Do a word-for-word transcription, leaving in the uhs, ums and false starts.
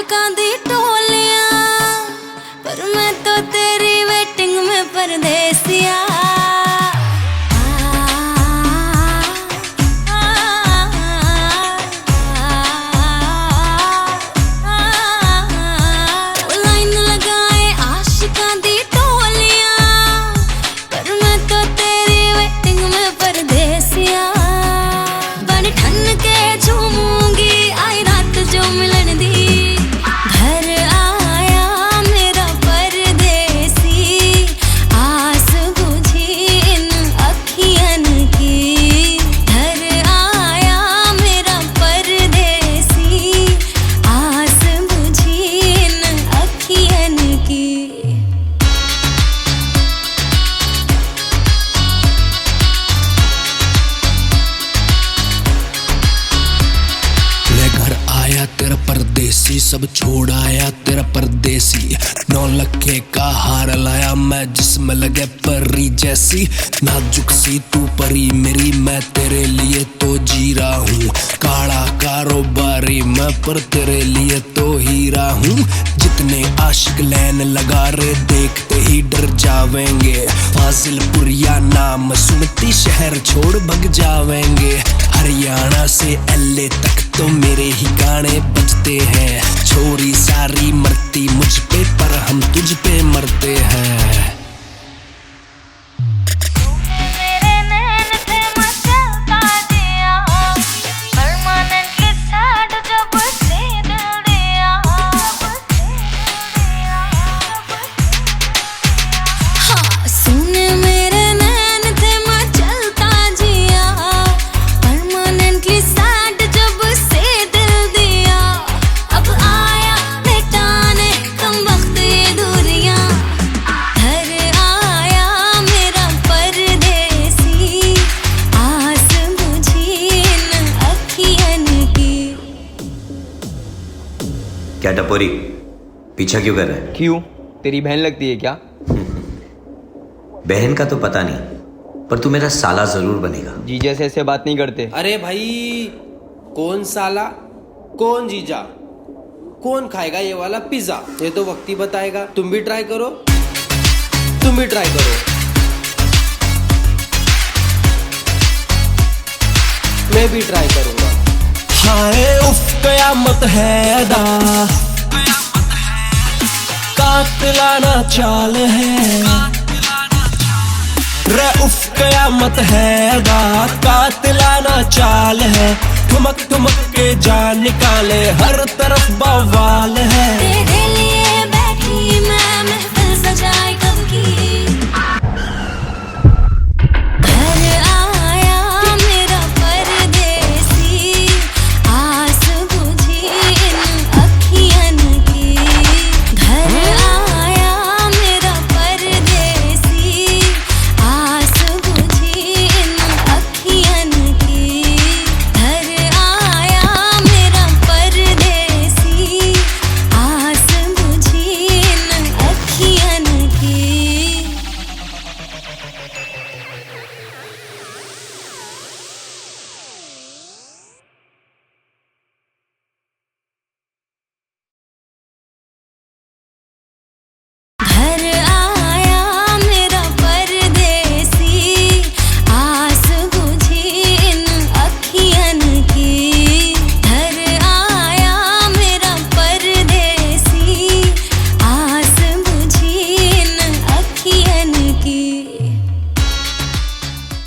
आशिकां दी टोलियां, पर मैं तो तेरी वेटिंग में परदेसिया। लाइन लगाए आशिकां दी टोलियां, पर मैं तो तेरी वेटिंग में परदेसिया। बन ठन के झूमूंगी आई रात जो मिलन दी, घर आया मेरा परदेसी, आस बुझी इन अखियन की। घर आया मेरा परदेसी, आस बुझी इन अखियन की। मैं घर आया तेरा परदेसी, सब छोड़ आया तेरा परदेसी। नौ लखे का हार लाया मैं जिसमें लगे परी जैसी। नाजुक सी तू परी मेरी, मैं तेरे लिए तो जी रहा हूँ। काला कारोबारी मैं पर तेरे लिए तो हीरा हूँ। जितने आशिक लैन लगा रे देखते ही डर जावेंगे। फाजिलपुरिया नाम सुनती शहर छोड़ भग जावेंगे। हरियाणा से एल ए तक तो मेरे ही गाने बजते हैं। छोरी सारी मरती मुझ पे पर हम तुझ पे मरते हैं। क्या टपोरी, पीछा क्यों कर रहा है? क्यों? तेरी बहन लगती है क्या? बहन का तो पता नहीं, पर तू मेरा साला जरूर बनेगा। जीजा से ऐसे बात नहीं करते। अरे भाई, कौन साला कौन जीजा, कौन खाएगा ये वाला पिज्जा, ये तो वक्त ही बताएगा। तुम भी ट्राई करो, तुम भी ट्राई करो। मैं भी ट्राई करूंगा। हाय उफ कयामत है अदा, कातिलाना चाल है। रे उफ कयामत है अदा, कातिलाना चाल है। ठुमक ठुमक के जान निकाले हर तरफ बवाल है।